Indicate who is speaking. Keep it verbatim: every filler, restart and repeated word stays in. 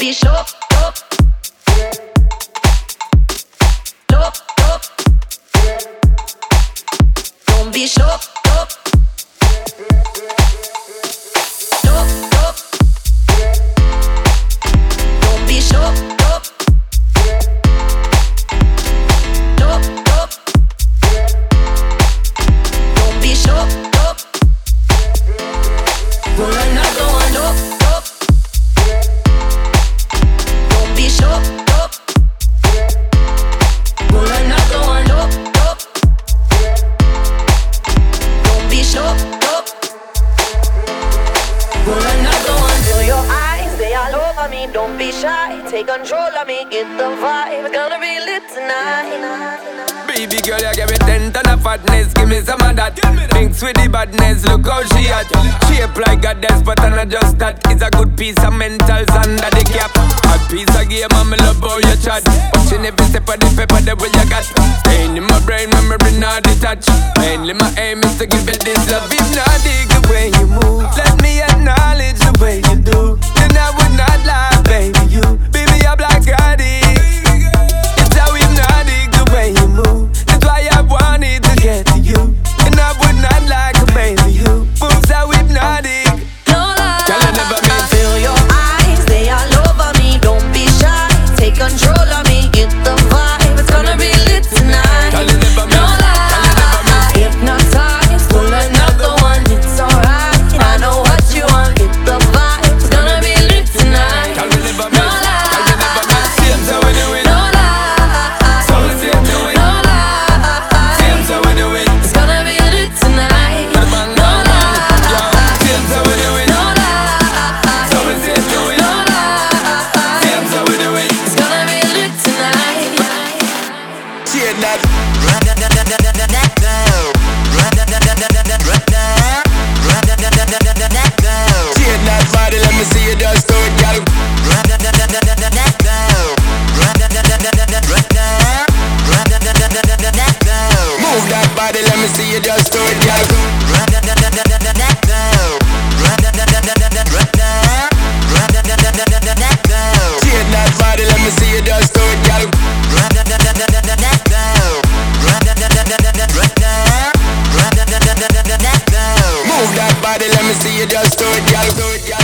Speaker 1: be sure. Stop. Stop. Stop. Don't be sure. Stop. Stop. Stop. Don't be sure. Stop. Stop. Stop. Don't be sure. Stop. Roll another one. Stop. Stop. Don't be sure. Stop. Roll another one. Stop. Stop. Don't be sure. Stop. Roll another one. Feel your eyes, they all over me. Don't be shy, take control of me. Get the vibe, it's gonna be lit tonight.
Speaker 2: Baby girl, you give me ten ton of fatness. Give me some of that. Mix with the badness, look how she at. Shape like a desk, but I'm not just that. It's a good piece of mentals under the cap. A piece of game, I'm love how you chat. Watching every step of the paper, the way you got. Staying in my brain, memory not detached. Mainly my aim is to give you this love. If not dig the way you move, let me acknowledge the way you do. Then I would not lie, baby, you. Baby, I'm like addict. It's how hypnotic the way you move. That's why I wanted to get to you. And I would not like a baby who moves so hypnotic.
Speaker 1: No lie,
Speaker 2: Can I never
Speaker 1: I
Speaker 2: meet?
Speaker 1: feel your eyes, they all over me. Don't be shy, take control of me. Get the vibe, it's gonna be lit tonight.
Speaker 2: Can I never meet?
Speaker 1: No lie,
Speaker 2: Can I never meet?
Speaker 1: hypnotize, pull another one. It's alright, I know what you want. Get the vibe, it's gonna be lit tonight.
Speaker 2: Can we never meet?
Speaker 1: No lie,
Speaker 2: Can we never meet? Same so we do it.
Speaker 1: no lie,
Speaker 2: So we same do it.
Speaker 1: no lie.
Speaker 2: Same so we do it.
Speaker 1: It's gonna be lit tonight.
Speaker 2: Bang, bang,
Speaker 1: No
Speaker 2: bang, bang. Yo,
Speaker 1: lie,
Speaker 2: same so we do it.
Speaker 1: no lie,
Speaker 2: So we same do it.
Speaker 1: no lie.
Speaker 2: Same so we do it.
Speaker 1: It's gonna be lit tonight.
Speaker 2: Shit that. Shit that body, let me see you just do it, girl. Move that body, let me see you just do it, girl. Shit that body, let me see you just do it, girl. Move that body, let me see you just do it, girl. Do it, girl.